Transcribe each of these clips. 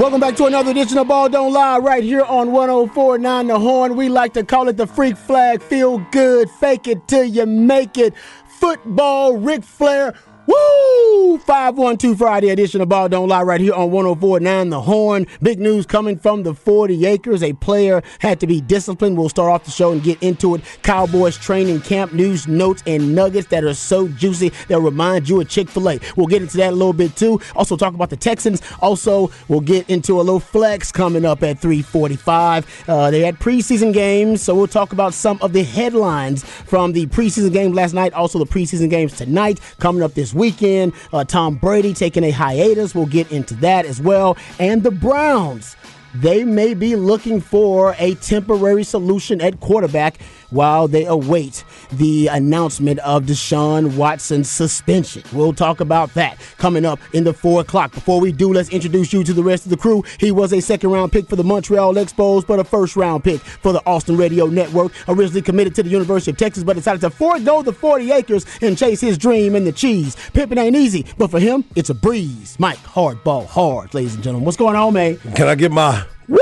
Welcome back to another edition of Ball Don't Lie right here on 104.9 The Horn. We like to call it the freak flag. Feel good, fake it till you make it. Football, Ric Flair. Woo! 512 Friday edition of Ball Don't Lie right here on 104.9 The Horn. Big news coming from the 40 acres. A player had to be disciplined. We'll start off the show and get into it. Cowboys training camp news, notes, and nuggets that are so juicy that remind you of Chick-fil-A. We'll get into that a little bit too. Also talk about the Texans. Also, we'll get into a little flex coming up at 3:45. They had preseason games, so we'll talk about some of the headlines from the preseason game last night. Also, the preseason games tonight coming up this weekend. Tom Brady taking a hiatus. We'll get into that as well. And the Browns, they may be looking for a temporary solution at quarterback while they await the announcement of Deshaun Watson's suspension. We'll talk about that coming up in the 4 o'clock. Before we do, let's introduce you to the rest of the crew. He was a second-round pick for the Montreal Expos, but a first-round pick for the Austin Radio Network. Originally committed to the University of Texas, but decided to forego the 40 acres and chase his dream in the cheese. Pimping ain't easy, but for him, it's a breeze. Mike Hardball Hard, ladies and gentlemen. What's going on, man? Can I get my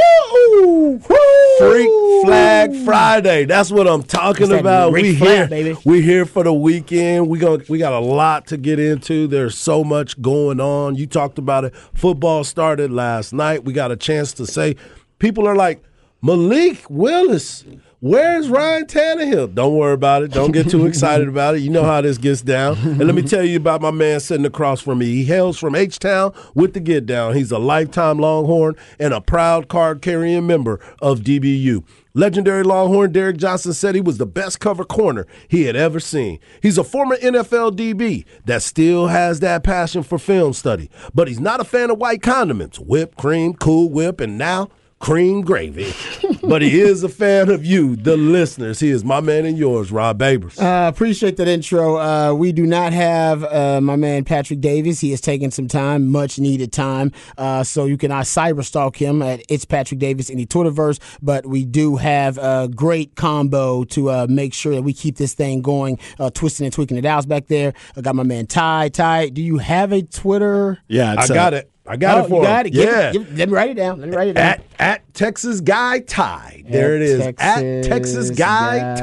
Woo! Freak Flag Friday? That's what I'm talking about. We here, baby. We here for the weekend. We got a lot to get into. There's so much going on. You talked about it. Football started last night. We got a chance to say, people are like, Malik Willis, where's Ryan Tannehill? Don't worry about it. Don't get too excited about it. You know how this gets down. And let me tell you about my man sitting across from me. He hails from H-Town with the Get Down. He's a lifetime Longhorn and a proud card-carrying member of DBU. Legendary Longhorn Derek Johnson said he was the best cover corner he had ever seen. He's a former NFL DB that still has that passion for film study. But he's not a fan of white condiments, whipped cream, Cool Whip, and now cream gravy. But he is a fan of you, the listeners. He is my man and yours, Rob Babers. Appreciate that intro. We do not have my man Patrick Davis. He has taken some time, much needed time. So you can cyber stalk him at It's Patrick Davis in the Twitterverse. But we do have a great combo to make sure that we keep this thing going, twisting and tweaking it out back there. I got my man Ty. Ty, do you have a Twitter? Yeah, I got it. I got it for him. Yeah. Let me write it down. At Texas Guy Ty. There it is. At Texas Guy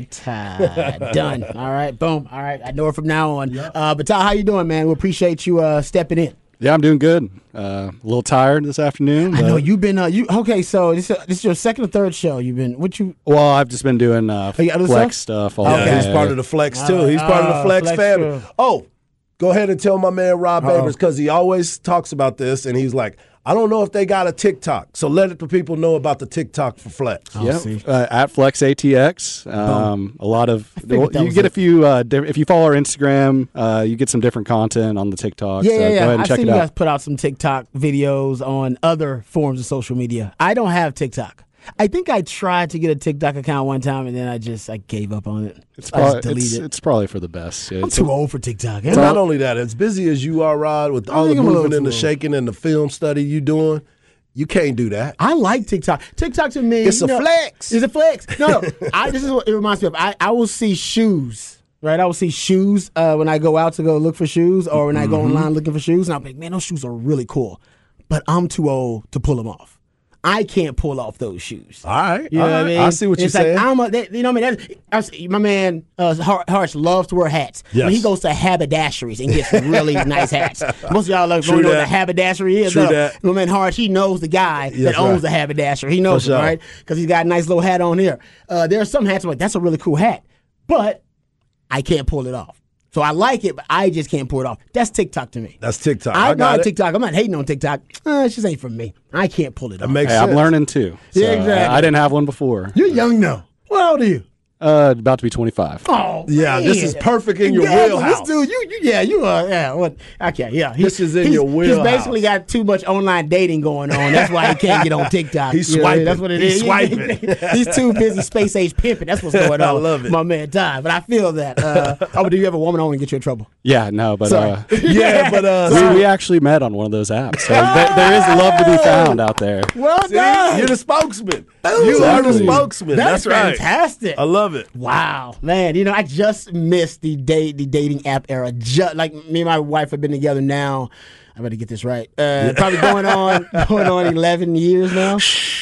Ty. Done. All right. Boom. All right. I know it from now on. Yep. But Ty, how you doing, man? We appreciate you stepping in. Yeah, I'm doing good. A little tired this afternoon. I know you've been. Okay? So this is your second or third show. You've been. Well, I've just been doing flex stuff. All day. He's part of the flex too. He's part of the flex family. Oh. Go ahead and tell my man Rob Babers, because he always talks about this, and he's like, I don't know if they got a TikTok. So let the people know about the TikTok for Flex. At Flex ATX. A lot of you get a few. If you follow our Instagram, you get some different content on the TikTok. Yeah, so go ahead and check it out. I've seen you guys put out some TikTok videos on other forms of social media. I don't have TikTok. I think I tried to get a TikTok account one time, and then I gave up on it. It's probably for the best. I'm too old for TikTok. It's not only that, as busy as you are, Rod, with all the moving and the shaking and the film study you doing, you can't do that. I like TikTok. TikTok to me, it's a flex. It's a flex. No, this is what it reminds me of. I will see shoes. Right, I will see shoes when I go out to go look for shoes, or when I go online looking for shoes, and I'm like, man, those shoes are really cool, but I'm too old to pull them off. I can't pull off those shoes. All right. You know what I mean? I see what you're saying. You know what I mean? My man Harsh loves to wear hats. Yes. When he goes to haberdasheries and gets really nice hats. Most of y'all don't know what a haberdashery is. My man Harsh, he knows the guy that owns the haberdashery. He knows it, right? Because he's got a nice little hat on here. There are some hats I'm like, that's a really cool hat. But I can't pull it off. So I like it, but I just can't pull it off. That's TikTok to me. That's TikTok. I got TikTok. I'm not hating on TikTok. It just ain't for me. I can't pull it off. Makes sense. I'm learning too. So yeah, exactly. I didn't have one before. You're young now. How old are you? About to be 25. Oh, yeah, man. This is perfect in your wheelhouse. This dude, you are, what? Okay, yeah. This is in your wheelhouse. He's basically got too much online dating going on. That's why he can't get on TikTok. He's swiping. That's what it is. He's swiping. He's too busy space age pimping. That's what's going on. I love it. My man Ty. But I feel that. Do you have a woman on and get you in trouble? Yeah, no, but we actually met on one of those apps. So there is love to be found out there. Well done. You're the spokesman. You are the spokesman. That's right. Fantastic. I love love it. Wow, man. You know, I just missed the dating app era. Like me and my wife have been together now. I better get this right. Probably going on 11 years now.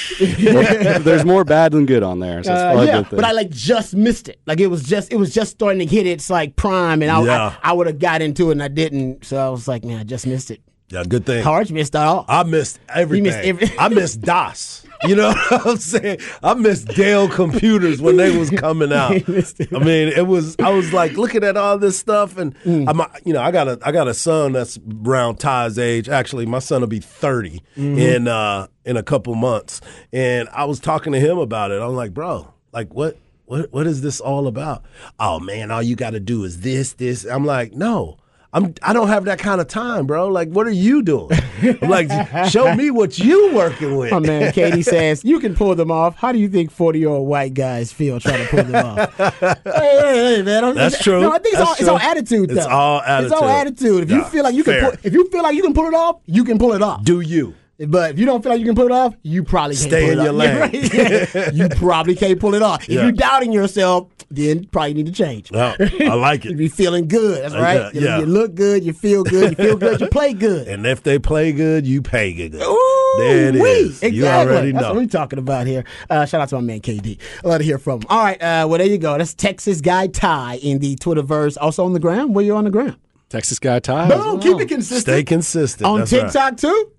There's more bad than good on there. So it's probably a good thing. But I just missed it. Like it was just starting to hit its like prime, and I would have got into it and I didn't. So I was like, man, I just missed it. Yeah, good thing. Harge missed all. I missed everything. I missed DOS. You know what I'm saying? I missed Dell computers when they was coming out. I mean, I was like looking at all this stuff, and I got a son that's around Ty's age. Actually, my son will be 30 in a couple months, and I was talking to him about it. I'm like, bro, like what is this all about? Oh man, all you got to do is this. I'm like, no. I don't have that kind of time, bro. Like, what are you doing? I'm like, show me what you working with. Oh, man, Katie says, you can pull them off. How do you think 40-year-old white guys feel trying to pull them off? hey, man. That's true. No, I think it's all attitude, though. It's all attitude. It's all attitude. If you feel like you can pull it off, you can pull it off. Do you? But if you don't feel like you can pull it off, you probably can't Stay pull it in your off. lane. Yeah. You probably can't pull it off. If you're doubting yourself, then probably need to change. Oh, I like it. You be feeling good. That's right. Yeah. You look good. You feel good. You play good. And if they play good, you pay good. Ooh, there it is. Exactly. You already know. That's what we're talking about here. Shout out to my man KD. I'd love to hear from him. All right. Well, there you go. That's Texas Guy Ty in the Twitterverse. Also on the gram. Where you on the gram? Texas Guy Ty. Boom. Keep it consistent. Stay consistent. On That's TikTok right. too?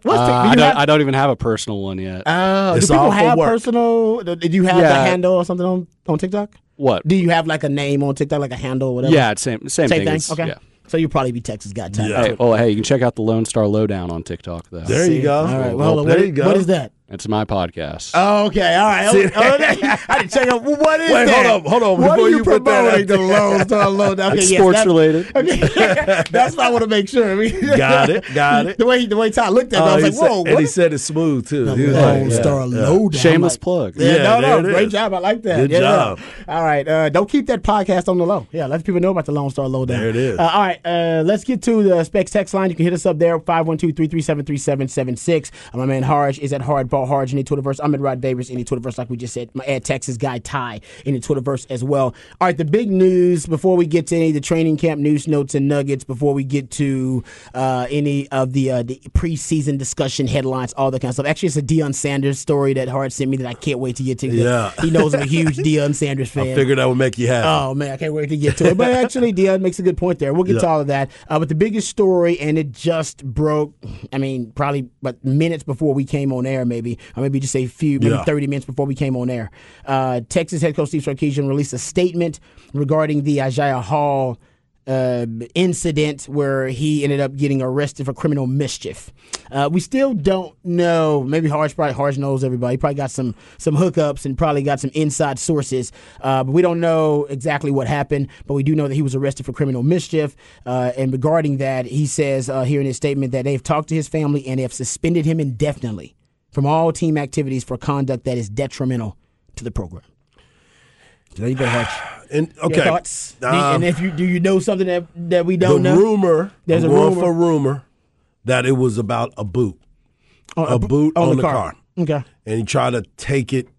I don't even have a personal one yet. Do people have personal? Did you have a handle or something on TikTok? What? Do you have like a name on TikTok, like a handle or whatever? Yeah, it's same thing. Okay. Yeah. So you'll probably be Texas Guy Ty. Yeah. Hey, you can check out the Lone Star Lowdown on TikTok, though. There you go. All right. Well, there you go. What is that? It's my podcast. Oh, okay. All right. I didn't check out. What is that? Wait, hold on. What Before are you put that promoting? The Lone Star Lowdown. Okay, it's sports related. Okay. That's what I want to make sure. Got it. The way Ty looked at it, I was like, whoa. And he said it's smooth, too. The Lone Star Lowdown. Shameless plug. Yeah, no. Great job. I like that. Good job. All right. Don't keep that podcast on the low. Yeah, let people know about the Lone Star Lowdown. There it is. All right. Let's get to the Specs text line. You can hit us up there, 512-337-3776. My man Harge is at Hardball Harge in the Twitterverse. I'm at Rod Davis in the Twitterverse, like we just said. My ad Texas Guy Ty in the Twitterverse as well. All right, the big news before we get to any of the training camp news, notes, and nuggets, before we get to any of the preseason discussion headlines, all that kind of stuff. Actually, it's a Deion Sanders story that Hard sent me that I can't wait to get to. Yeah. He knows I'm a huge Deion Sanders fan. I figured that would make you happy. Oh, man, I can't wait to get to it. But actually, Deion makes a good point there. We'll get to all of that. But the biggest story, and it just broke, probably minutes before we came on air, maybe. Or maybe just say 30 minutes before we came on air. Texas head coach Steve Sarkisian released a statement regarding the Isaiah Hall incident where he ended up getting arrested for criminal mischief. We still don't know. Maybe Harge knows everybody. He probably got some hookups and probably got some inside sources. But we don't know exactly what happened. But we do know that he was arrested for criminal mischief. And regarding that, he says here in his statement that they've talked to his family and they have suspended him indefinitely from all team activities for conduct that is detrimental to the program. So there you go, Hutch. Okay. Your thoughts? And if do you know something that we don't know? There's a rumor that it was about a boot. A boot on the car. Okay. And he tried to take it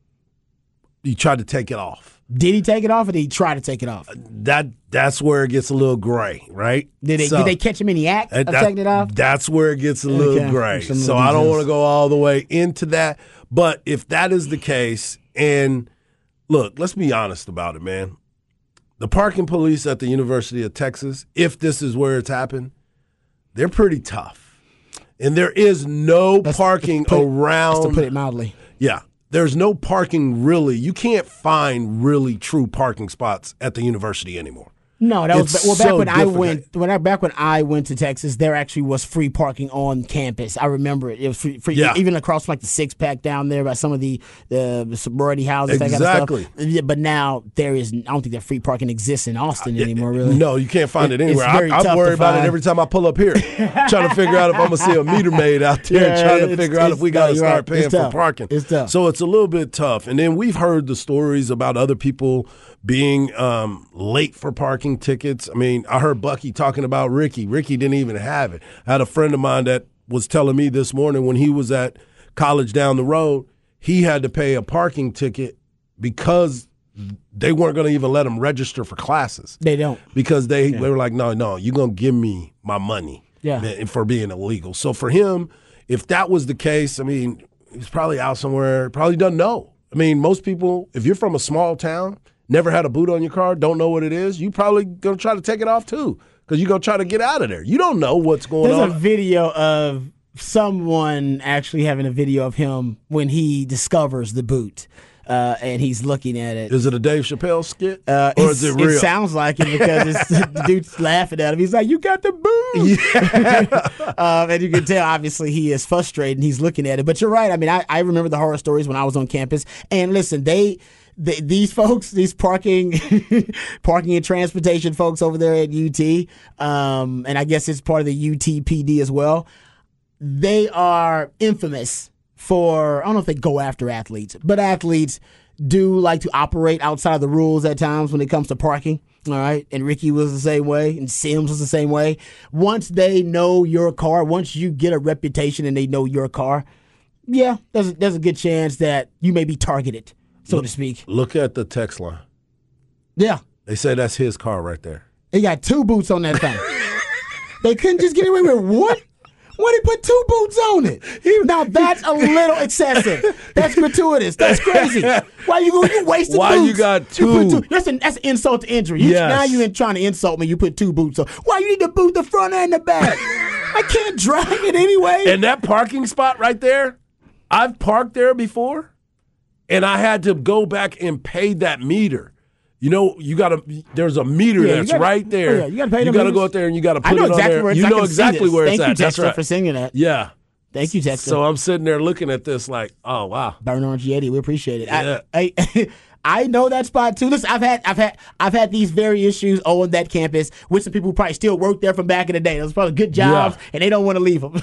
off. Did he take it off or did he try to take it off? That's where it gets a little gray, right? Did they catch him in the act of taking it off? That's where it gets a little gray. So I don't want to go all the way into that. But if that is the case, and look, let's be honest about it, man. The parking police at the University of Texas, if this is where it's happened, they're pretty tough. And there is no parking around. To put it mildly. Yeah. There's no parking really. You can't find really true parking spots at the university anymore. No, that was back when I went to Texas. There actually was free parking on campus. I remember it. It was free even across like the Six Pack down there by some of the sorority houses. Exactly. That kind of stuff. But now there is. I don't think that free parking exists in Austin anymore. Really. No, you can't find it anywhere. I worry about it every time I pull up here, trying to figure out if I'm gonna see a meter maid out there, trying to figure out if we got to start paying for parking. It's tough. So it's a little bit tough. And then we've heard the stories about other people being late for parking tickets. I mean, I heard Bucky talking about Ricky. Ricky didn't even have it. I had a friend of mine that was telling me this morning when he was at college down the road, he had to pay a parking ticket because they weren't going to even let them register for classes. They don't. Because they were like, no, you're going to give me my money for being illegal. So for him, if that was the case, I mean, he's probably out somewhere, probably doesn't know. I mean, most people, if you're from a small town, never had a boot on your car, don't know what it is, you probably going to try to take it off too because you're going to try to get out of there. You don't know what's going on. There's a video of someone actually having a video of him when he discovers the boot. And he's looking at it. Is it a Dave Chappelle skit? Or is it real? It sounds like it because the dude's laughing at him. He's like, you got the boot. Yeah. And you can tell, obviously, he is frustrated and he's looking at it. But you're right. I mean, I remember the horror stories when I was on campus. And listen, these folks, these parking and transportation folks over there at UT, and I guess it's part of the UTPD as well, they are infamous for, I don't know if they go after athletes, but athletes do like to operate outside of the rules at times when it comes to parking. All right. And Ricky was the same way, and Sims was the same way. Once they know your car, once you get a reputation and they know your car, there's a good chance that you may be targeted, so to speak. Look at the text line. Yeah. They say that's his car right there. They got 2 boots on that thing. They couldn't just get away with one? Why did he put 2 boots on it? Now that's a little excessive. That's gratuitous. That's crazy. Why you wasting boots? Why you got 2? That's an insult to injury. Now you're trying to insult me. You put 2 boots on. Why you need to boot the front and the back? I can't drive it anyway. And that parking spot right there, I've parked there before, and I had to go back and pay that meter. You know, there's a meter that's right there. Oh, yeah, you got to pay them. You got to go out there and you got to put it on there. You know exactly where it's at. Thank you, Texter, for singing that. Yeah. Thank you, Texter. So I'm sitting there looking at this like, oh, wow. Burn Orange Yeti, we appreciate it. Yeah. I know that spot too. Listen, I've had these very issues on that campus with some people who probably still work there from back in the day. Those probably good jobs, and they don't want to leave them.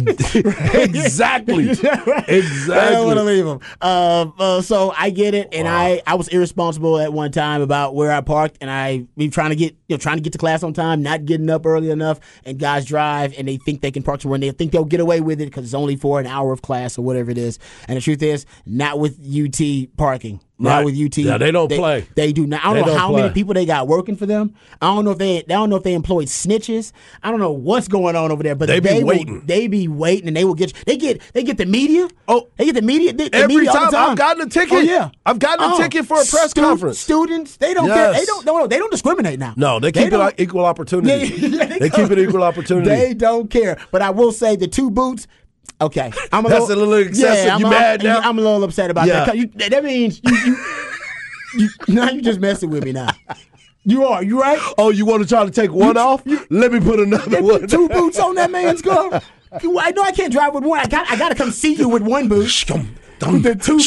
Exactly. Right? Exactly. They don't want to leave them. So I get it, and I was irresponsible at one time about where I parked, and I be trying to get to class on time, not getting up early enough, and guys drive and they think they can park somewhere and they think they'll get away with it because it's only for an hour of class or whatever it is. And the truth is, not with UT parking. Now with UT, they don't play. They do not. I don't know how many people they got working for them. I don't know if they employed snitches. I don't know what's going on over there. But they be waiting. They be waiting, and they will get. They get the media. Oh, they get the media. Every media time all the time I've gotten a ticket. Oh yeah, I've gotten a ticket for a press conference. Students, they don't care. They don't discriminate now. No, they keep it equal opportunity. They keep it equal opportunity. They don't care. But I will say the 2 boots. Okay, that's a little excessive. Yeah, you mad now? I'm a little upset about that. That means you now you just messing with me now. You right? Oh, you want to try to take one off? Let me put another one. 2 boots on that man's car. I know I can't drive with one. I got to come see you with 1 boot. With the 2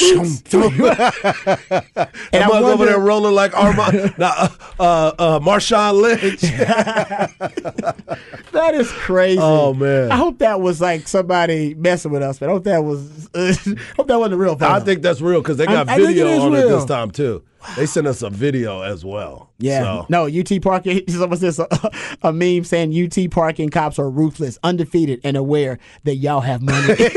boots. And I'm over there rolling like Marshawn Lynch. That is crazy. Oh man! I hope that was like somebody messing with us, but I hope that wasn't a real thing. I think that's real because they got video on it this time too. They sent us a video as well. Yeah. So. No, UT parking. Someone says a meme saying UT parking cops are ruthless, undefeated, and aware that y'all have money. They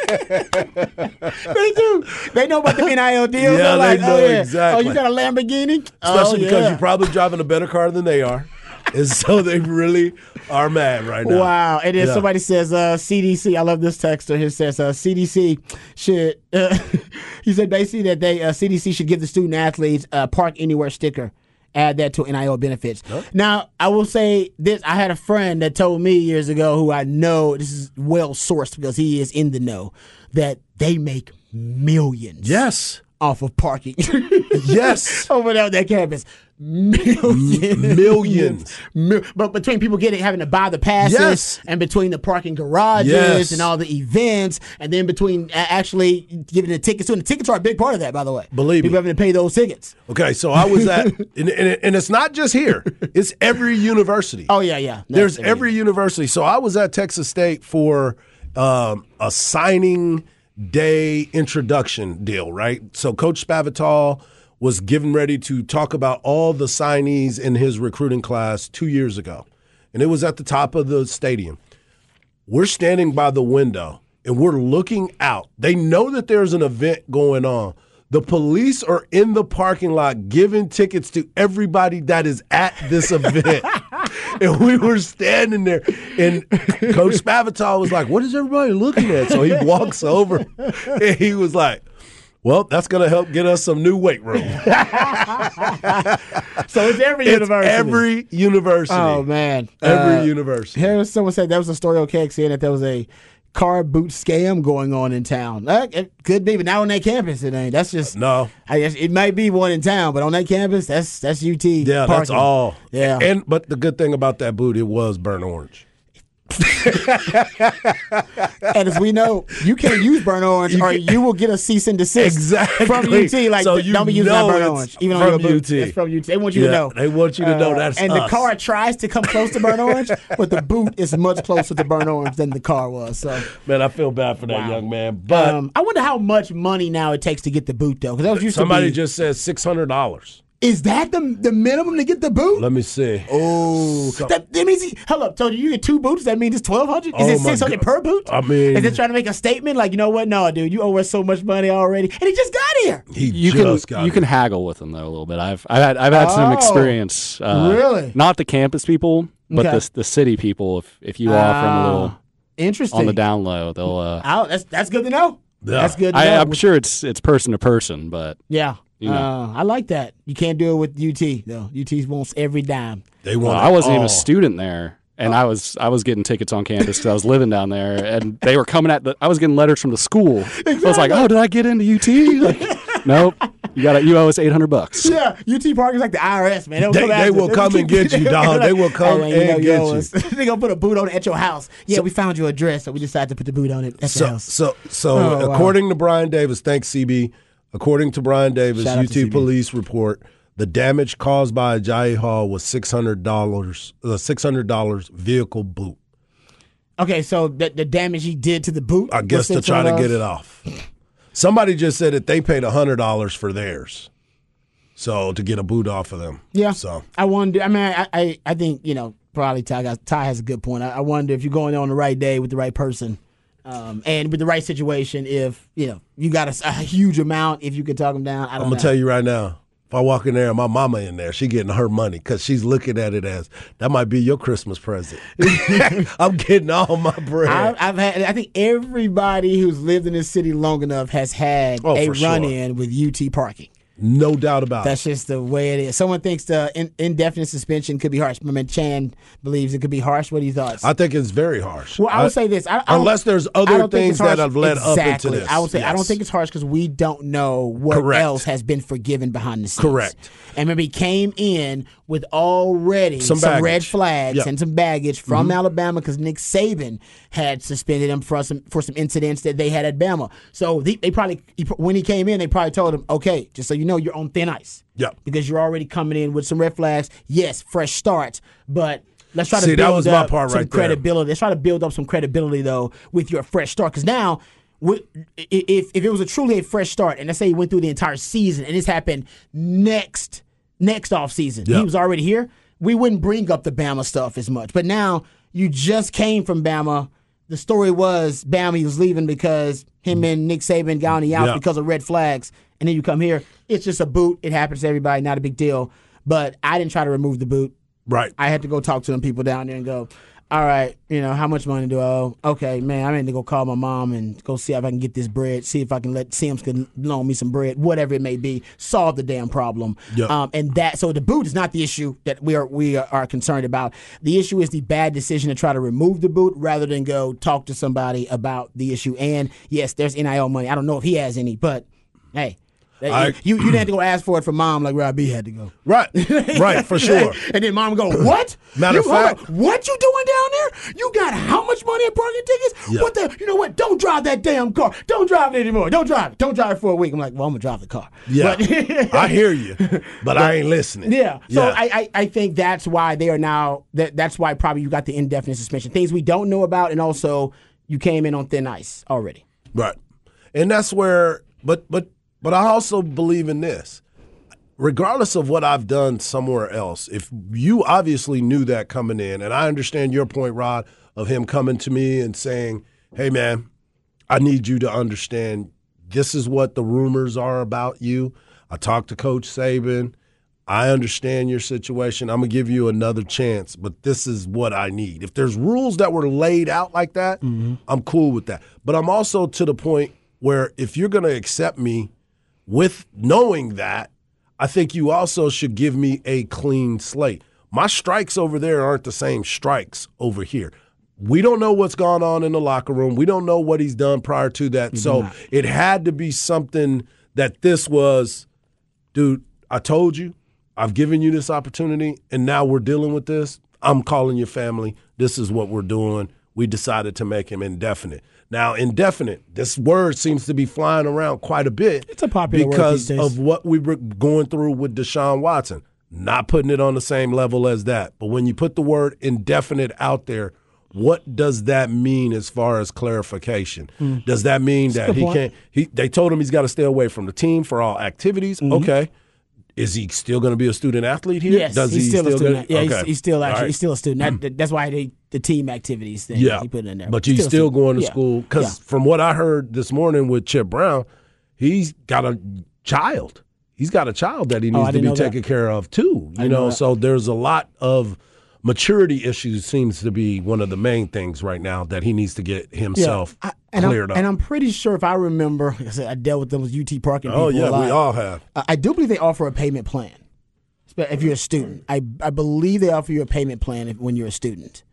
do. They know about the NIL deals. Yeah, they know exactly. Oh, you got a Lamborghini? Especially because you're probably driving a better car than they are. And so they really are mad right now. Wow. And then somebody says CDC, I love this texter. He says CDC should, he said basically that CDC should give the student athletes a Park Anywhere sticker. Add that to NIL benefits. Huh? Now, I will say this. I had a friend that told me years ago who I know, this is well sourced because he is in the know, that they make millions. Yes. Off of parking. Yes. Over there on that campus. Millions. But between people having to buy the passes and between the parking garages and all the events and then between actually giving the tickets to, and the tickets are a big part of that, by the way. Believe me. People having to pay those tickets. Okay, so I was at, and it's not just here. It's every university. Oh, yeah. There's every university. So I was at Texas State for a signing day introduction deal, right? So Coach Spavital was getting ready to talk about all the signees in his recruiting class 2 years ago. And it was at the top of the stadium. We're standing by the window and we're looking out. They know that there's an event going on. The police are in the parking lot giving tickets to everybody that is at this event. And we were standing there, and Coach Spavital was like, what is everybody looking at? So he walks over, and he was like, well, that's going to help get us some new weight room. So it's every university. Every university. Oh, man. Every university. Here, someone said there was a story on KXN that there was a car boot scam going on in town. It could be, but not on that campus. It ain't. That's just no. I guess it might be one in town, but on that campus, that's UT. Yeah, parking. That's all. Yeah, but the good thing about that boot, it was burnt orange. And as we know, you can't use burnt orange, or you will get a cease and desist from UT. Like, so don't be using that burnt orange, even on your boot. It's from UT. They want you to know. They want you to know that's and us. the car tries to come close to burnt orange, but the boot is much closer to burnt orange than the car was. So, man, I feel bad for that young man. But I wonder how much money now it takes to get the boot, though, because that was used somebody to be. Just said $600. Is that the minimum to get the boot? Let me see. Oh, that means hold up. So you get 2 boots? That means it's $1,200. Is it $600 per boot? I mean, is it trying to make a statement like, you know what? No, dude, you owe us so much money already, and he just got here. You can haggle with them though a little bit. I've had some experience. Really? Not the campus people, but the city people. If you offer them a little interesting on the down low, they'll. That's good to know. Yeah. That's good to know. I'm sure it's person to person, but yeah. You know. I like that. You can't do it with UT though. UT wants every dime. They want. I wasn't even a student there, and I was getting tickets on campus because I was living down there, and they were coming I was getting letters from the school. Exactly. So I was like, oh, did I get into UT? Like, nope. You owe us $800. Yeah, UT Park is like the IRS, man. They will come and get you, dog. They will come and get you. They're gonna put a boot on it at your house. Yeah, we found your address, so we decided to put the boot on it at your house. So according to Brian Davis, thanks CB. According to Brian Davis, UT police report the damage caused by Ajayi Hall was $600 vehicle boot. Okay, so the damage he did to the boot, I guess to try to get it off. Somebody just said that they paid $100 for theirs, so to get a boot off of them. Yeah. So I wonder. I mean, I think probably Ty has a good point. I wonder if you're going there on the right day with the right person. And with the right situation, if you got a huge amount, if you could talk them down, I'm gonna tell you right now. If I walk in there and my mama in there, she getting her money because she's looking at it as that might be your Christmas present. I'm getting all my bread. I think everybody who's lived in this city long enough has had a run-in with UT parking. No doubt about it. That's just the way it is. Someone thinks the indefinite suspension could be harsh. My man Chan believes it could be harsh. What are your thoughts? I think it's very harsh. Well, I would say this. Unless there's other things that have led up into this. I would say I don't think it's harsh because we don't know what else has been forgiven behind the scenes. Correct. And remember, he came in with already some red flags and some baggage from Alabama because Nick Saban had suspended him for some incidents that they had at Bama. So they probably, when he came in, they probably told him, okay, just so you know, you're on thin ice. Yeah. Because you're already coming in with some red flags. Yes, fresh starts, but let's try to build that was up my part some right credibility. Let's try to build up some credibility, though, with your fresh start. Because now, if it was truly a fresh start, and let's say he went through the entire season, and this happened next off season, he was already here, we wouldn't bring up the Bama stuff as much. But now you just came from Bama. The story was Bama, he was leaving because him and Nick Saban got on the out because of red flags. And then you come here, it's just a boot. It happens to everybody, not a big deal. But I didn't try to remove the boot. Right. I had to go talk to them people down there and go, all right, how much money do I owe? Okay, man, I need to go call my mom and go see if I can get this bread, see if I can let Sims can loan me some bread, whatever it may be, solve the damn problem. Yep. So the boot is not the issue that we are concerned about. The issue is the bad decision to try to remove the boot rather than go talk to somebody about the issue. And yes, there's NIL money. I don't know if he has any, but hey. You didn't have to go ask for it from mom like Rob B had to go. Right, for sure. And then mom go, what? Matter of fact. What you doing down there? You got how much money in parking tickets? Yeah. What the? You know what? Don't drive that damn car. Don't drive it anymore. Don't drive it. Don't drive it for a week. I'm like, well, I'm going to drive the car. Yeah, I hear you, but I ain't listening. Yeah. So I think that's why they are now, that's why probably you got the indefinite suspension. Things we don't know about, and also you came in on thin ice already. Right. And that's where, but I also believe in this. Regardless of what I've done somewhere else, if you obviously knew that coming in, and I understand your point, Rod, of him coming to me and saying, hey, man, I need you to understand this is what the rumors are about you. I talked to Coach Saban. I understand your situation. I'm going to give you another chance, but this is what I need. If there's rules that were laid out like that, I'm cool with that. But I'm also to the point where if you're going to accept me with knowing that, I think you also should give me a clean slate. My strikes over there aren't the same strikes over here. We don't know what's gone on in the locker room. We don't know what he's done prior to that. So it had to be something that this was, dude, I told you. I've given you this opportunity, and now we're dealing with this. I'm calling your family. This is what we're doing. We decided to make him indefinite. Now, indefinite, this word seems to be flying around quite a bit. It's a popular word because these days. of what we were going through with Deshaun Watson. Not putting it on the same level as that. But when you put the word indefinite out there, what does that mean as far as clarification? Does that mean that he can't – they told him he's got to stay away from the team for all activities? Okay. Is he still going to be a student athlete here? Yes, he's still a student. He's still he's still a student. That's why the team activities thing he put in there. But he's still going to school because from what I heard this morning with Chip Brown, he's got a child. He's got a child that he needs to be taken care of too. You know, so there's a lot of maturity issues seems to be one of the main things right now that he needs to get himself cleared up. And I'm pretty sure if I remember, I dealt with those UT parking people. Oh, yeah, we all have. I do believe they offer a payment plan if you're a student. I believe they offer you a payment plan when you're a student.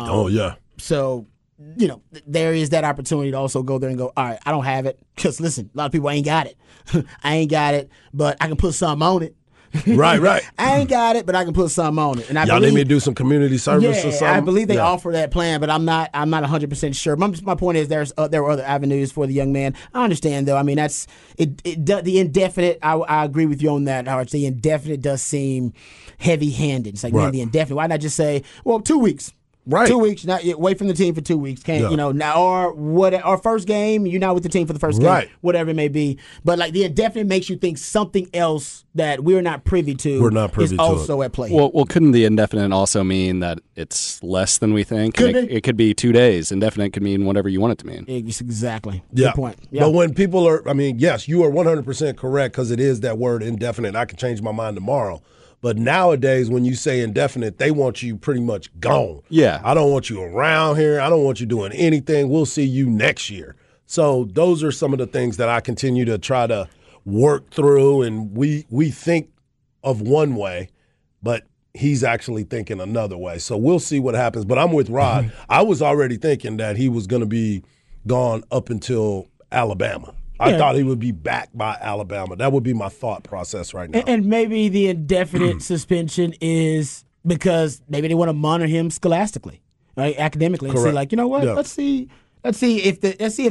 So, you know, there is that opportunity to also go there and go, all right, I don't have it. Because, listen, a lot of people ain't got it. I ain't got it, but I can put something on it. Right. I ain't got it, but I can put something on it. And y'all need me to do some community service or something? I believe they offer that plan, but I'm not 100% sure. My point is there were other avenues for the young man. I understand, though. I mean, that's the indefinite. I agree with you on that, Howard. The indefinite does seem heavy-handed. It's like, man, the indefinite. Why not just say, well, 2 weeks? Right. 2 weeks, not away from the team for 2 weeks. You know, now or first game, you're not with the team for the first game, whatever it may be. But like the indefinite makes you think something else that we're not privy to. Is also at play. Well, couldn't the indefinite also mean that it's less than we think? It could be 2 days. Indefinite could mean whatever you want it to mean. Exactly. Yeah. Good point. Yeah. But when people are, I mean, yes, you are 100% correct because it is that word indefinite. I can change my mind tomorrow. But nowadays, when you say indefinite, they want you pretty much gone. Yeah. I don't want you around here. I don't want you doing anything. We'll see you next year. So those are some of the things that I continue to try to work through. And we think of one way, but he's actually thinking another way. So we'll see what happens. But I'm with Rod. I was already thinking that he was going to be gone up until Alabama. I thought he would be back by Alabama. That would be my thought process right now. And maybe the indefinite suspension is because maybe they want to monitor him scholastically, right, academically, and see, like, you know what? Yeah. Let's see if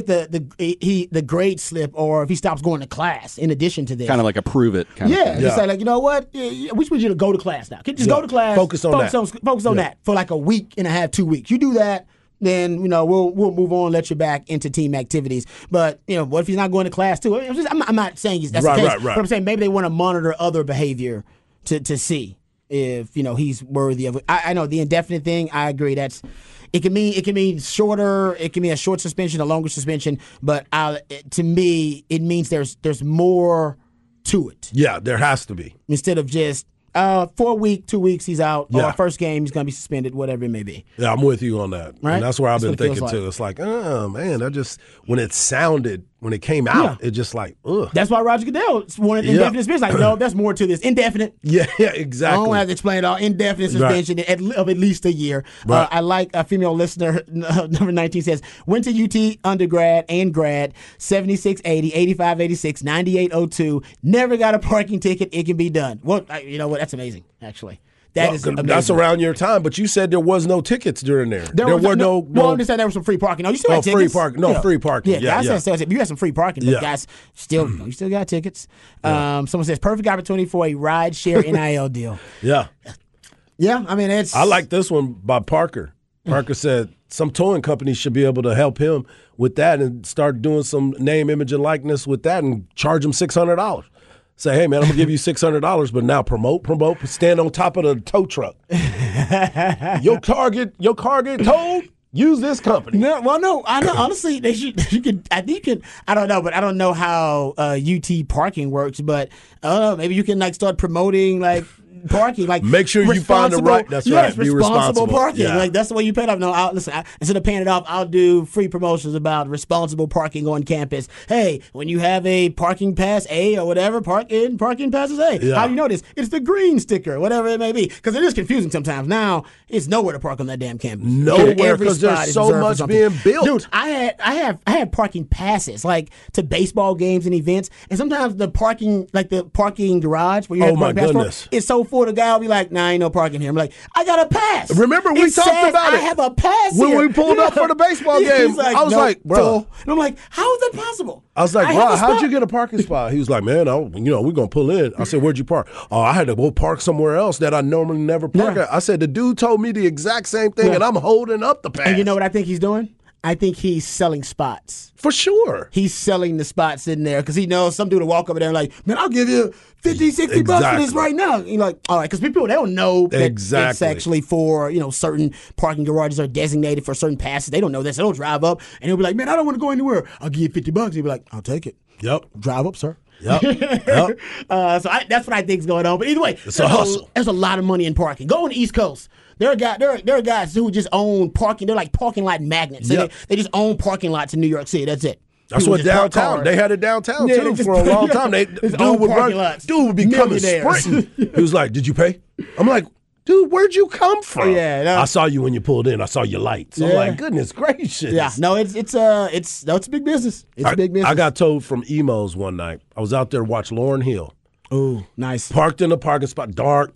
the grade slip or if he stops going to class. In addition to this, kind of like a prove it. Just say, like, you know what? We just want you to go to class now. Just go to class. Focus on that for like a week and a half, 2 weeks. You do that. Then, you know, we'll move on, let you back into team activities. But, you know, what if he's not going to class too? I'm not saying that's the case. Right. But I'm saying maybe they want to monitor other behavior to see if, you know, he's worthy of it. I know the indefinite thing, I agree. It can mean shorter, it can be a short suspension, a longer suspension, but to me, it means there's more to it. Yeah, there has to be. Instead of just 4 week, 2 weeks, he's out. Or first game, he's going to be suspended, whatever it may be. Yeah, I'm with you on that. Right? And that's where I've been thinking, too. It's like, oh, man, when it came out, it just like, ugh. That's why Roger Goodell wanted indefinite suspension. Like, no, there's more to this. Indefinite. Yeah, exactly. I don't have to explain it all. Indefinite suspension of at least a year. Right. I like a female listener, number 19 says, went to UT undergrad and grad, 7680, 8586, 9802, never got a parking ticket. It can be done. Well, you know what? That's amazing, actually. That is amazing. That's around your time, but you said there was no tickets during there. There were no. Well, I understand there was some free parking. No, you still had tickets. Free parking. No, free parking. Yeah, guys said you had some free parking, but guys you still got tickets. Someone says perfect opportunity for a ride share NIL deal. Yeah. I mean, I like this one by Parker. Parker said some towing companies should be able to help him with that and start doing some name, image, and likeness with that and charge him $600. Say, hey, man, I'm going to give you $600, but now promote, stand on top of the tow truck. Your car get towed? Use this company. No, well, no. I know. Honestly, they should. You could. I think you could. I don't know, but I don't know how UT parking works. But I don't know. Maybe you can like start promoting like parking. Like make sure you find the right. That's right. Be responsible parking. Yeah. Like that's the way you pay it off. No, listen. Instead of paying it off, I'll do free promotions about responsible parking on campus. Hey, when you have a parking pass A or whatever, parking passes A. Yeah. How do you know this? It's the green sticker, whatever it may be. Because it is confusing sometimes. Now it's nowhere to park on that damn campus. Nowhere, because there's so much being built. Dude, I had parking passes like to baseball games and events, and sometimes the parking garage where you have my goodness, it's so full. The guy will be like, "Nah, ain't no parking here." I'm like, "I got a pass." Remember we talked about it. I have a pass when here. we pulled up for the baseball game. Like, I was like, "Bro," and I'm like, "How is that possible?" I was like, "Bro, how'd you get a parking spot?" He was like, "Man, we're gonna pull in." I said, "Where'd you park?" "Oh, I had to go park somewhere else that I normally never park at." I said, "The dude told me the exact same thing, and I'm holding up the pass." And you know what I think he's doing? I think he's selling spots. For sure. He's selling the spots in there because he knows some dude will walk over there and like, "Man, I'll give you $50, $60 for this right now." And you're like, all right, because people, they don't know that it's actually for, certain parking garages are designated for certain passes. They don't know this. They'll drive up and he'll be like, "Man, I don't want to go anywhere. I'll give you $50. He'll be like, "I'll take it." Yep. Drive up, sir. Yep. So that's what I think is going on. But either way, there's a lot of money in parking. Go on the East Coast. There are guys who just own parking. They're like parking lot magnets. So they just own parking lots in New York City. That's it. That's what downtown. They had it downtown too for a long time. Dude would be coming sprinting. He was like, "Did you pay?" I'm like, "Dude, where'd you come from?" I saw you when you pulled in. I saw your lights. I'm like, "Goodness gracious." Yeah, no, it's big business. It's big business. I got told from emos one night. I was out there to watch Lauryn Hill. Oh, nice. Parked in a parking spot, dark.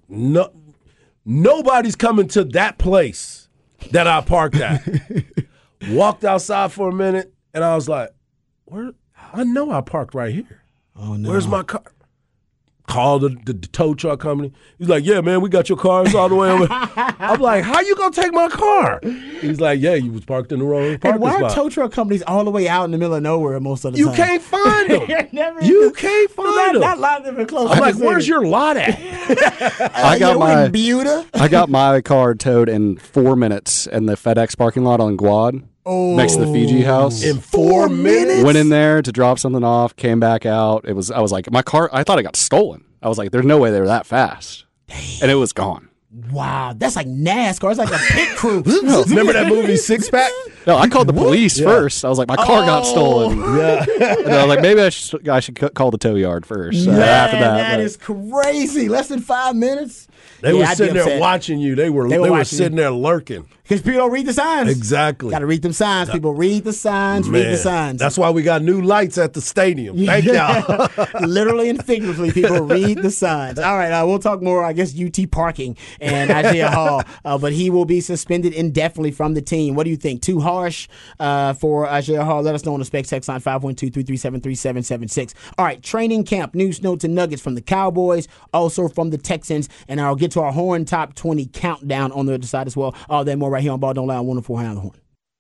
Nobody's coming to that place that I parked at. Walked outside for a minute, and I was like, "Where? I know I parked right here. Oh no, where's my car?" Called the tow truck company. He's like, "Yeah, man, we got your car. It's all the way over." I'm like, "How you gonna take my car?" He's like, "Yeah, you was parked in the wrong parking spot." And why are tow truck companies all the way out in the middle of nowhere most of the time? You can't find them. You can't find them. Not a lot of them close. I'm like, "Where's your lot at?" I got my car towed in 4 minutes in the FedEx parking lot on Guad. Next to the Fiji house. In 4 minutes? Went in there to drop something off, came back out. I was like, my car, I thought it got stolen. I was like, there's no way they were that fast. And it was gone. Wow, that's like NASCAR. It's like a pit crew. Remember that movie Six Pack? No, I called the police first. I was like, my car got stolen. Yeah. And I was like, maybe I should call the tow yard first. After that is crazy. Less than 5 minutes. They were sitting there watching you. They were sitting there lurking. Because people don't read the signs. Exactly. Got to read them signs. People read the signs, read the signs. That's why we got new lights at the stadium. Thank y'all. Literally and figuratively, people read the signs. All right, we'll talk more, I guess, UT parking and Isaiah Hall. But he will be suspended indefinitely from the team. What do you think? Too harsh for Isaiah Hall? Let us know on the Specs text line 512-337-3776. All right, training camp, news, notes, and nuggets from the Cowboys, also from the Texans. And I'll get to our Horn Top 20 countdown on the other side as well. All that more right here on Ball Don't Lie on 104 High on the Horn.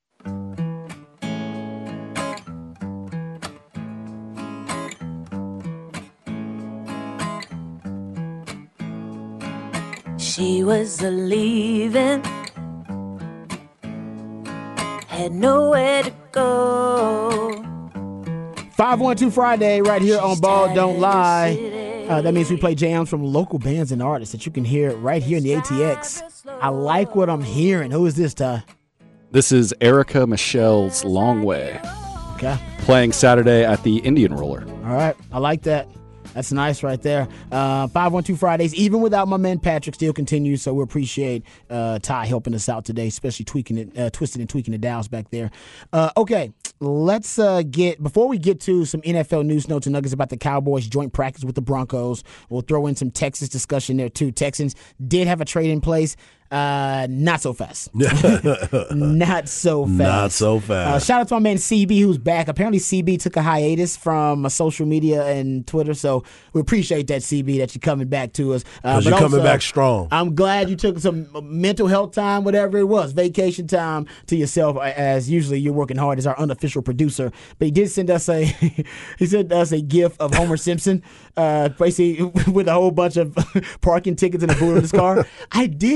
She was a leaving, had nowhere to go. 512 Friday right here on Ball Don't Lie. That means we play jams from local bands and artists that you can hear right here in the ATX. I like what I'm hearing. Who is this, Ty? This is Erica Michelle's Long Way. Okay. Playing Saturday at the Indian Roller. All right. I like that. That's nice right there. 512 Fridays, even without my man Patrick, still continues. So we appreciate Ty helping us out today, especially twisting and tweaking the dials back there. Okay, let's before we get to some NFL news, notes, and nuggets about the Cowboys' joint practice with the Broncos, we'll throw in some Texas discussion there too. Texans did have a trade in place. Not so fast. Not so fast. Not so fast. Shout out to my man CB who's back. Apparently CB took a hiatus from social media and Twitter, so we appreciate that, CB, that you're coming back to us. Because you're coming back strong. I'm glad you took some mental health time, whatever it was, vacation time to yourself, as usually you're working hard as our unofficial producer. But he did send us a GIF of Homer Simpson, basically with a whole bunch of parking tickets in the boot of his car. I did see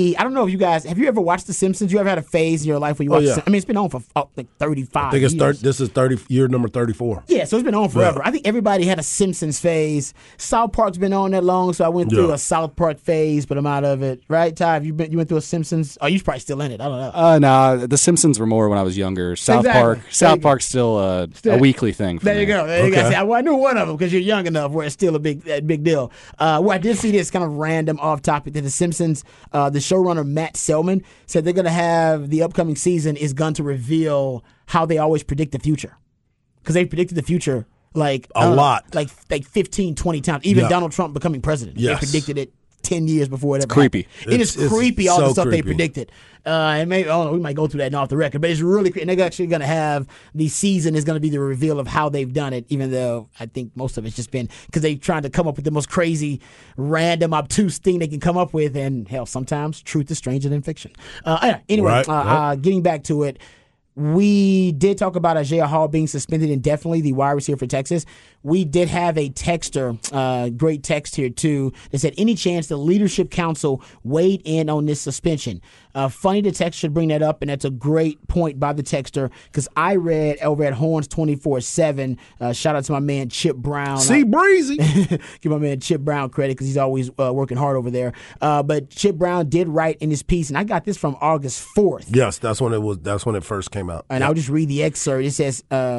I don't know if you guys, have you ever watched The Simpsons? You ever had a phase in your life where you watch I mean, it's been on for like 35 I think it's this is year number 34. Yeah, so it's been on forever. Yeah. I think everybody had a Simpsons phase. South Park's been on that long, so I went through a South Park phase, but I'm out of it. Right, Ty? You went through a Simpsons? Oh, you're probably still in it. I don't know. No, The Simpsons were more when I was younger. South Park's still a weekly thing for me. You go. There you go. See, I knew one of them because you're young enough where it's still a big deal. Where I did see this kind of random off topic that The Simpsons, the showrunner Matt Selman said they're going to have the upcoming season is going to reveal how they always predict the future. Because they predicted the future like a lot. Like 15, 20 times. Even Donald Trump becoming president. Yes. They predicted it 10 years before it ever creepy. Happened. It is creepy, all the stuff they predicted. And maybe, we might go through that off the record, but it's really creepy. And they're actually going to have the season is going to be the reveal of how they've done it, even though I think most of it's just been because they're trying to come up with the most crazy, random, obtuse thing they can come up with. And hell, sometimes truth is stranger than fiction. Anyway, getting back to it. We did talk about Isaiah Hall being suspended indefinitely, the wide receiver for Texas. We did have a texter, great text here too, that said, any chance the Leadership Council weighed in on this suspension? Funny the text should bring that up, and that's a great point by the texter because I read over at Horns 24/7. Shout out to my man Chip Brown. See Breezy. Give my man Chip Brown credit because he's always working hard over there. But Chip Brown did write in his piece, and I got this from August 4th. Yes, that's when it first came out. And I'll just read the excerpt. It says,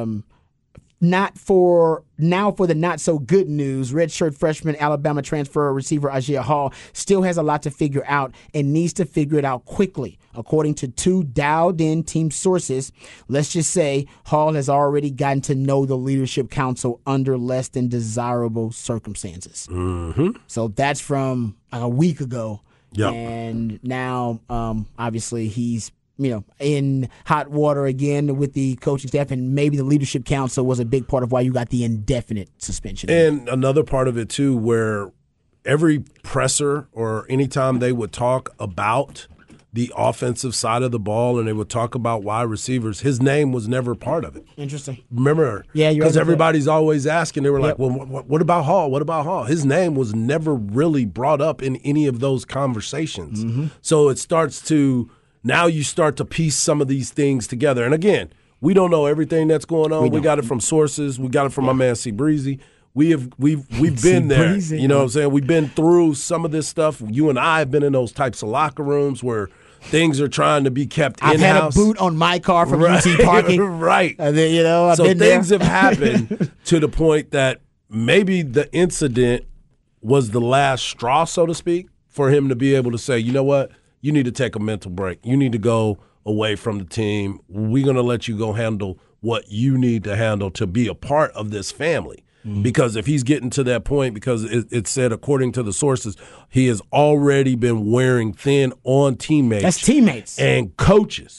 Now for the not so good news, redshirt freshman Alabama transfer receiver Isaiah Hall still has a lot to figure out and needs to figure it out quickly. According to two dialed-in team sources, let's just say Hall has already gotten to know the Leadership Council under less than desirable circumstances. Mm-hmm. So that's from a week ago. Yep. And now, obviously, he's in hot water again with the coaching staff, and maybe the Leadership Council was a big part of why you got the indefinite suspension. And another part of it, too, where every presser or anytime they would talk about the offensive side of the ball and they would talk about wide receivers, his name was never part of it. Interesting. Remember? Yeah, because everybody's always asking. They were like, well, what about Hall? What about Hall? His name was never really brought up in any of those conversations. Mm-hmm. So it starts to – now you start to piece some of these things together. And again, we don't know everything that's going on. We got it from sources. We got it from my man C. Breezy. We've been there. Breezy. You know what I'm saying? We've been through some of this stuff. You and I have been in those types of locker rooms where things are trying to be kept in-house. I've had a boot on my car from UT parking. Right. And then, I've been things there. have happened to the point that maybe the incident was the last straw, so to speak, for him to be able to say, you know what? You need to take a mental break. You need to go away from the team. We're going to let you go handle what you need to handle to be a part of this family. Mm-hmm. Because if he's getting to that point, because it said, according to the sources, he has already been wearing thin on teammates. That's teammates. And coaches.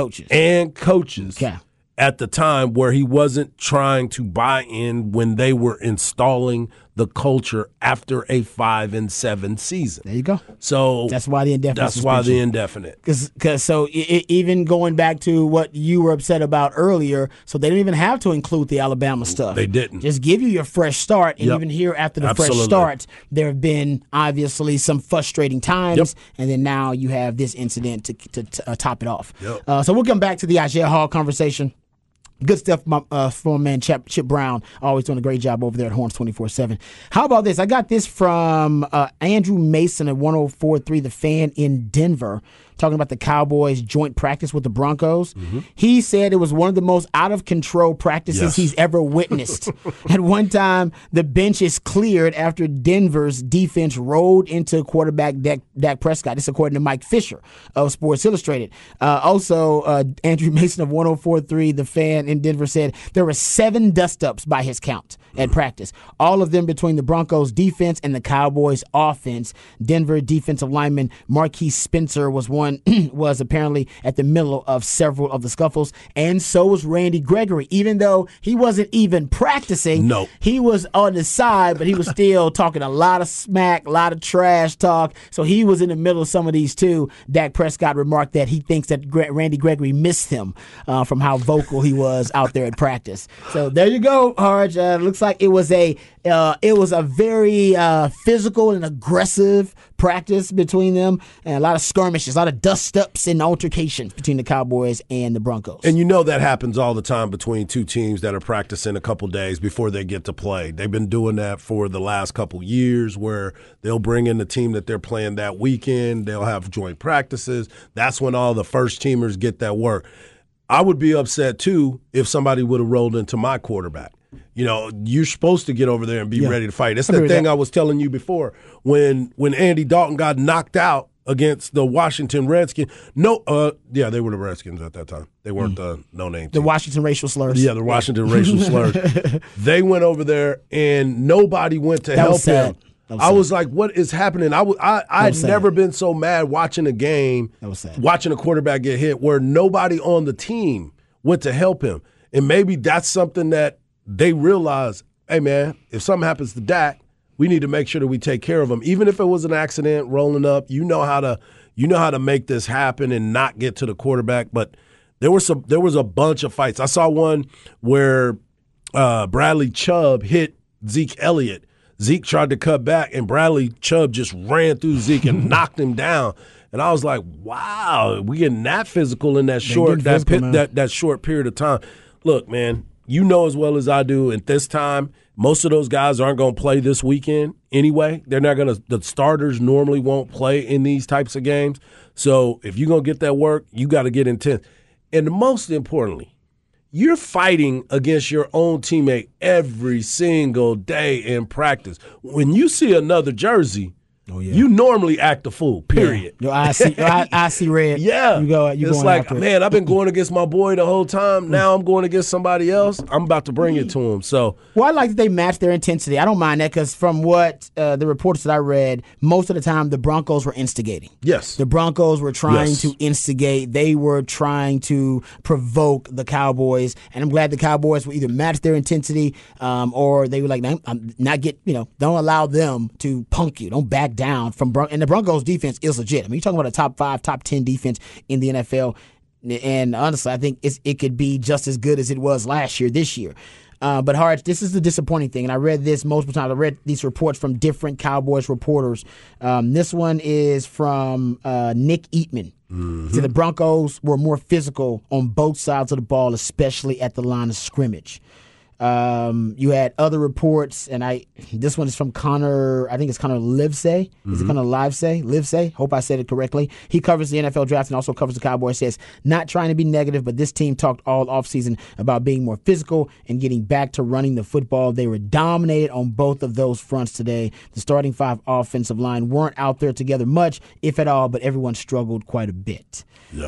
Okay. At the time where he wasn't trying to buy in when they were installing the culture after a 5-7 season. There you go. So that's why the indefinite. That's why the indefinite. Because even going back to what you were upset about earlier, so they didn't even have to include the Alabama stuff. They didn't. Just give you your fresh start, and even here after the fresh start, there have been obviously some frustrating times, and then now you have this incident to top it off. Yep. So we'll come back to the Isaiah Hall conversation. Good stuff from my man Chip Brown, always doing a great job over there at Horns 24/7. How about this? I got this from Andrew Mason at 104.3 The Fan in Denver, talking about the Cowboys' joint practice with the Broncos. Mm-hmm. He said it was one of the most out-of-control practices he's ever witnessed. At one time, the bench is cleared after Denver's defense rolled into quarterback Dak Prescott. This according to Mike Fisher of Sports Illustrated. Also, Andrew Mason of 104.3 The Fan in Denver said there were 7 dust-ups by his count at practice, all of them between the Broncos' defense and the Cowboys' offense. Denver defensive lineman Marquise Spencer was one one was apparently at the middle of several of the scuffles, and so was Randy Gregory. Even though he wasn't even practicing, he was on the side, but he was still talking a lot of smack, a lot of trash talk. So he was in the middle of some of these too. Dak Prescott remarked that he thinks that Randy Gregory missed him from how vocal he was out there at practice. So there you go, Harge. Looks like it was a very physical and aggressive practice between them, and a lot of skirmishes, a lot of dust-ups and altercations between the Cowboys and the Broncos. And you know that happens all the time between two teams that are practicing a couple days before they get to play. They've been doing that for the last couple years, where they'll bring in the team that they're playing that weekend. They'll have joint practices. That's when all the first-teamers get that work. I would be upset, too, if somebody would have rolled into my quarterback. You know, you're supposed to get over there and be ready to fight. It's the thing I was telling you before. When Andy Dalton got knocked out against the Washington Redskins, they were the Redskins at that time. They weren't the no-name team. The Washington racial slurs. Yeah, the Washington racial slurs. They went over there, and nobody went to help him. I was like, what is happening? I'd never been so mad watching a game, watching a quarterback get hit, where nobody on the team went to help him. And maybe that's something that they realize, hey, man, if something happens to Dak, we need to make sure that we take care of him. Even if it was an accident rolling up, you know how to make this happen and not get to the quarterback. But there was a bunch of fights. I saw one where Bradley Chubb hit Zeke Elliott. Zeke tried to cut back, and Bradley Chubb just ran through Zeke and knocked him down. And I was like, wow, we getting that physical in that short period of time. Look, man, you know as well as I do, at this time, most of those guys aren't going to play this weekend anyway. They're not going to – the starters normally won't play in these types of games. So if you're going to get that work, you got to get intense. And most importantly, you're fighting against your own teammate every single day in practice. When you see another jersey – you normally act a fool, period. Your eyes see red. Yeah. It's like, man, I've been going against my boy the whole time. Now I'm going against somebody else. I'm about to bring it to him. So, I like that they match their intensity. I don't mind that, because from what the reports that I read, most of the time the Broncos were instigating. Yes. The Broncos were trying to instigate. They were trying to provoke the Cowboys, and I'm glad the Cowboys will either match their intensity or they were like, don't allow them to punk you. Don't back down from and the Broncos defense is legit. I mean, you're talking about a top 5, top 10 defense in the NFL, and honestly, I think it could be just as good as it was this year. But Harge, this is the disappointing thing, and I read this multiple times. I read these reports from different Cowboys reporters. This one is from Nick Eatman. So the Broncos were more physical on both sides of the ball, especially at the line of scrimmage. You had other reports, and this one is from Connor, I think it's Connor Livesay. Is it Connor Livesay? Hope I said it correctly. He covers the NFL draft and also covers the Cowboys. Says, not trying to be negative, but this team talked all offseason about being more physical and getting back to running the football. They were dominated on both of those fronts today. The starting 5 offensive line weren't out there together much, if at all, but everyone struggled quite a bit.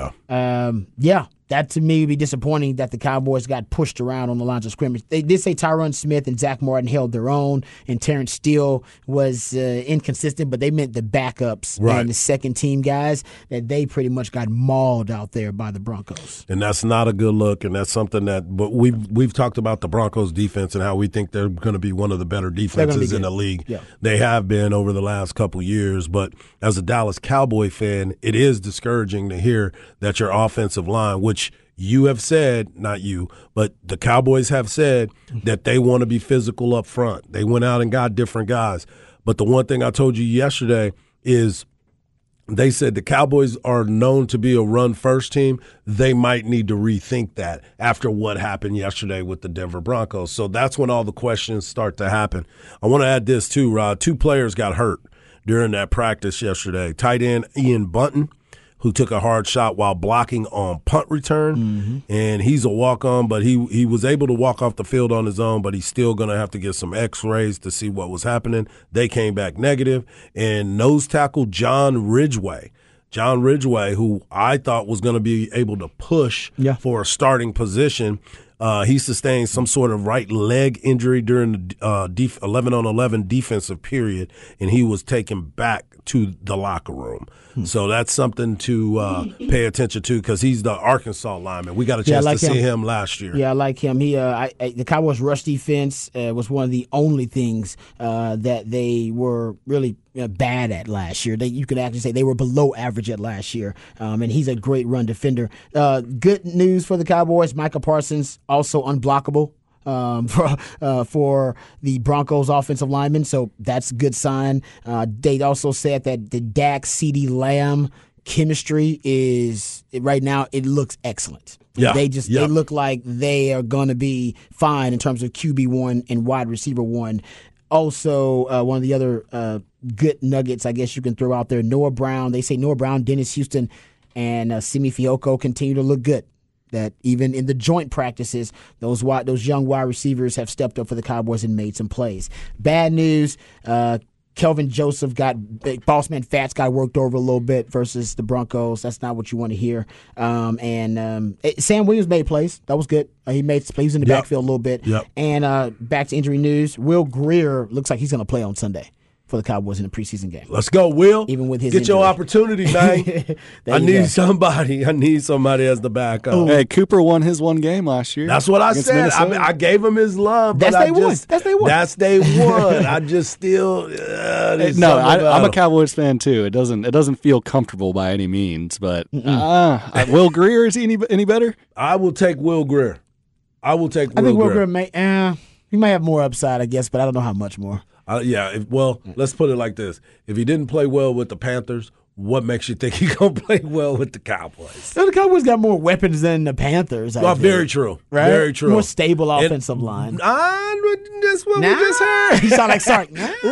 Yeah. That, to me, would be disappointing that the Cowboys got pushed around on the lines of scrimmage. They did say Tyron Smith and Zach Martin held their own, and Terrence Steele was inconsistent, but they meant the backups and the second-team guys, that they pretty much got mauled out there by the Broncos. And that's not a good look, and that's something but we've talked about the Broncos defense and how we think they're going to be one of the better defenses in the league. Yeah. They have been over the last couple years, but as a Dallas Cowboy fan, it is discouraging to hear that your offensive line, which you have said, not you, but the Cowboys have said that they want to be physical up front. They went out and got different guys. But the one thing I told you yesterday is they said the Cowboys are known to be a run-first team. They might need to rethink that after what happened yesterday with the Denver Broncos. So that's when all the questions start to happen. I want to add this too, Rod. 2 players got hurt during that practice yesterday. Tight end Ian Bunton, who took a hard shot while blocking on punt return. And he's a walk-on, but he was able to walk off the field on his own, but he's still going to have to get some x-rays to see what was happening. They came back negative. And nose tackle John Ridgeway, who I thought was going to be able to push for a starting position, He sustained some sort of right leg injury during the 11-on-11 defensive period, and he was taken back to the locker room. So that's something to pay attention to because he's the Arkansas lineman. We got a chance to see him last year. Yeah, I like him. The Cowboys' rush defense was one of the only things that they were really bad at last year. You could actually say they were below average at last year, and he's a great run defender. Good news for the Cowboys, Micah Parsons also unblockable for the Broncos offensive lineman, so that's a good sign. They also said that the Dak CeeDee Lamb chemistry is right now it looks excellent. Yeah, they look like they are going to be fine in terms of QB1 and wide receiver 1. Also, one of the other good nuggets I guess you can throw out there, Noah Brown. They say Noah Brown, Dennis Houston, and Simi Fehoko continue to look good. That even in the joint practices, those young wide receivers have stepped up for the Cowboys and made some plays. Bad news, Kelvin Joseph boss man Fats got worked over a little bit versus the Broncos. That's not what you want to hear. Sam Williams made plays. That was good. He made plays in the backfield a little bit. Yep. And back to injury news, Will Grier looks like he's going to play on Sunday for the Cowboys in the preseason game. Let's go, Will. Even with his Get injury. your opportunity, man. I need somebody as the backup. Hey, Cooper won his one game last year. That's what I said. I gave him his love. That's day one. That's day one. I just still I'm a Cowboys fan too. It doesn't feel comfortable by any means, but Will Grier, is he any better? I will take Will Grier. I think Will Grier he might have more upside, I guess, but I don't know how much more. Let's put it like this. If he didn't play well with the Panthers, what makes you think he's going to play well with the Cowboys? The Cowboys got more weapons than the Panthers. Very true. Right? Very true. More stable offensive line. That's what we just heard. You sound like Sark.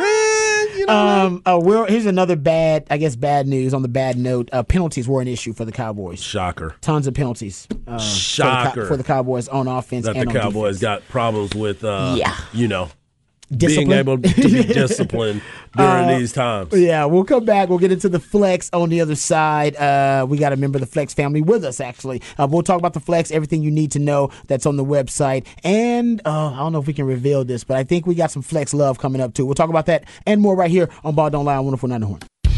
Here's another bad news on the bad note. Penalties were an issue for the Cowboys. Shocker. Tons of penalties. Shocker. For the Cowboys on offense that and the Cowboys got problems with, discipline. Being able to be disciplined during these times. Yeah, we'll come back. We'll get into the flex on the other side. We got a member of the Flex family with us, actually. We'll talk about the flex, everything you need to know that's on the website. And I don't know if we can reveal this, but I think we got some flex love coming up, too. We'll talk about that and more right here on Ball Don't Lie on 104.9 The Horn.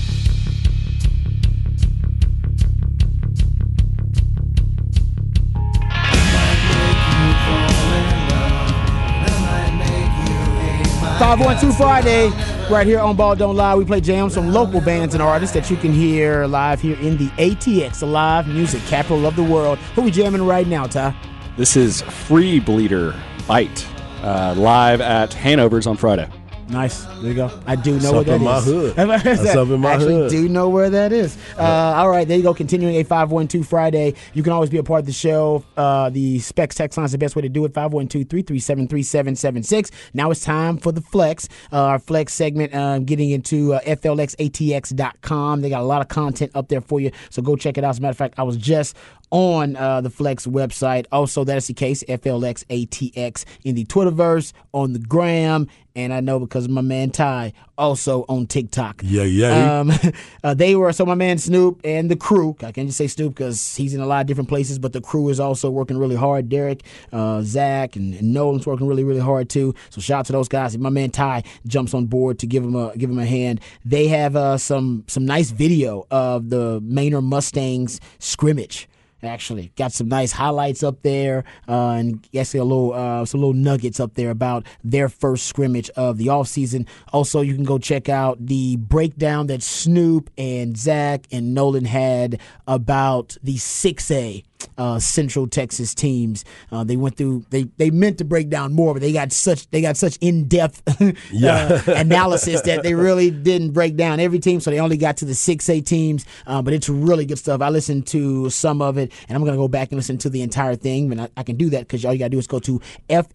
$512 Friday, right here on Ball Don't Lie. We play jams from local bands and artists that you can hear live here in the ATX, the live music capital of the world. Who we jamming right now, Ty? This is Free Bleeder Bite, live at Hanover's on Friday. Nice. There you go. I do know where that is. That's up in my hood. Do know where that is. All right, there you go. Continuing a 512 Friday. You can always be a part of the show. The Specs text line is the best way to do it. 512-337-3776. Now it's time for the flex. Our flex segment, getting into FLXATX.com. They got a lot of content up there for you, so go check it out. As a matter of fact, I was just on the Flex website. Also, that is the case, FLXATX in the Twitterverse, on the gram, and I know because of my man Ty, also on TikTok. Yeah. So my man Snoop and the crew, I can't just say Snoop because he's in a lot of different places, but the crew is also working really hard. Derek, Zach, and Nolan's working really, really hard too. So shout out to those guys. My man Ty jumps on board to give him a hand. They have some nice video of the Manor Mustangs scrimmage. Actually, got some nice highlights up there, and some little nuggets up there about their first scrimmage of the offseason. Also, you can go check out the breakdown that Snoop and Zach and Nolan had about the 6A Central Texas teams. They went through. They meant to break down more, but they got such in-depth analysis that they really didn't break down every team. So they only got to the 6A teams. But it's really good stuff. I listened to some of it, and I'm gonna go back and listen to the entire thing. And I can do that because all you gotta do is go to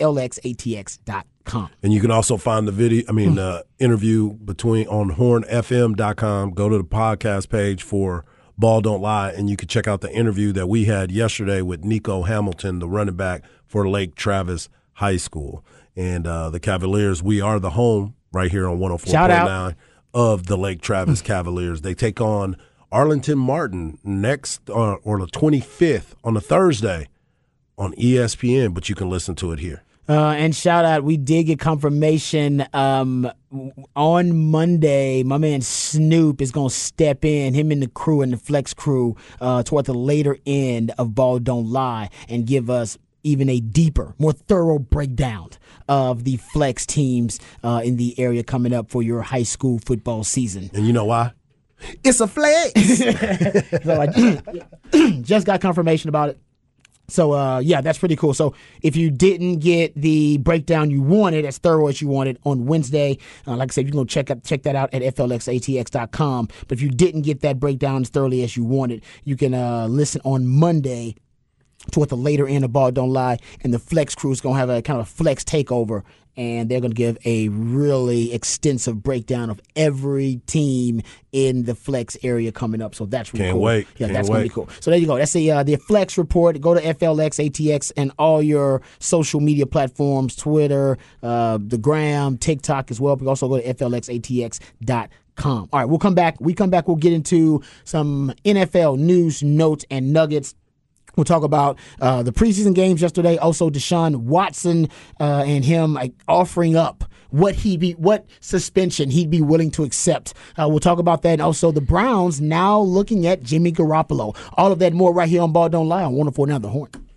FLXATX.com. And you can also find the video. Interview on HornFM.com. Go to the podcast page for Ball Don't Lie, and you can check out the interview that we had yesterday with Nico Hamilton, the running back for Lake Travis High School. And the Cavaliers, we are the home right here on 104.9 of the Lake Travis Cavaliers. They take on Arlington Martin next, or the 25th on a Thursday on ESPN, but you can listen to it here. And shout out, we did get confirmation on Monday. My man Snoop is going to step in, him and the crew and the Flex crew, toward the later end of Ball Don't Lie, and give us even a deeper, more thorough breakdown of the Flex teams in the area coming up for your high school football season. And you know why? It's a flex. So I just got confirmation about it. So, yeah, that's pretty cool. So if you didn't get the breakdown you wanted, as thorough as you wanted on Wednesday, like I said, you can go check that out at flxatx.com. But if you didn't get that breakdown as thoroughly as you wanted, you can listen on Monday toward the later end of Ball Don't Lie, and the Flex crew is going to have a kind of a Flex takeover, and they're going to give a really extensive breakdown of every team in the Flex area coming up. So that's really cool. Wait. Yeah, that's going to be cool. So there you go. That's the Flex report. Go to FLXATX and all your social media platforms, Twitter, the Gram, TikTok as well. But also go to FLXATX.com. All right, we'll come back. We'll get into some NFL news, notes, and nuggets. We'll talk about the preseason games yesterday. Also, Deshaun Watson and him offering up what suspension he'd be willing to accept. We'll talk about that. And also, the Browns now looking at Jimmy Garoppolo. All of that and more right here on Ball Don't Lie on 104.9 The Horn.